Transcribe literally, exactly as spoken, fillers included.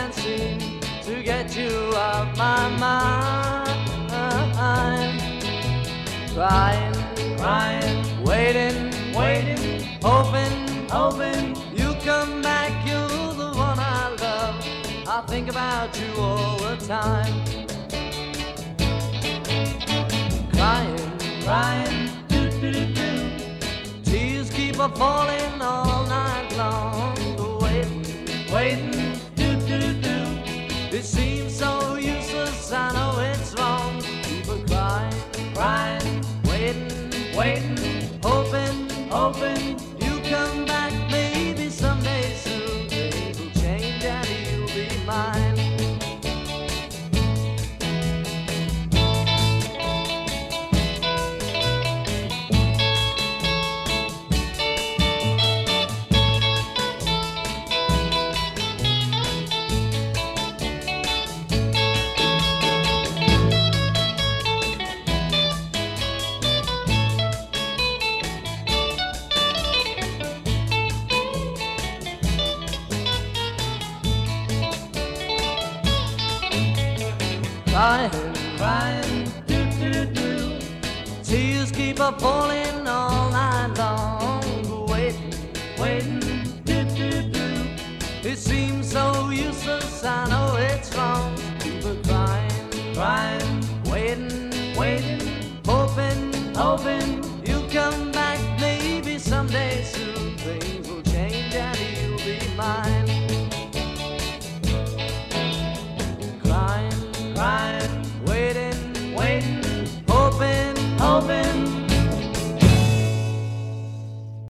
can't seem to get you off my mind. Crying, crying, waiting, waiting, hoping, hoping you come back. You're the one I love. I think about you all the time. Crying, crying, do do do do. Tears keep a falling all night long. Waiting, waiting, do do do do. It seems so useless. I know it's wrong. Keep a crying, crying, waiting, waiting, hoping, hoping you come back. Maybe someday soon things will change and you'll be mine. Crying, crying, do do do. Tears keep a falling all night long. Waiting, waiting, do do do. It seems so useless. I know it's wrong. Keep a crying, crying, waiting, waiting, hoping, hoping you come back. Maybe someday soon things will change and you'll be mine. Crying, waiting, waiting, hoping, hoping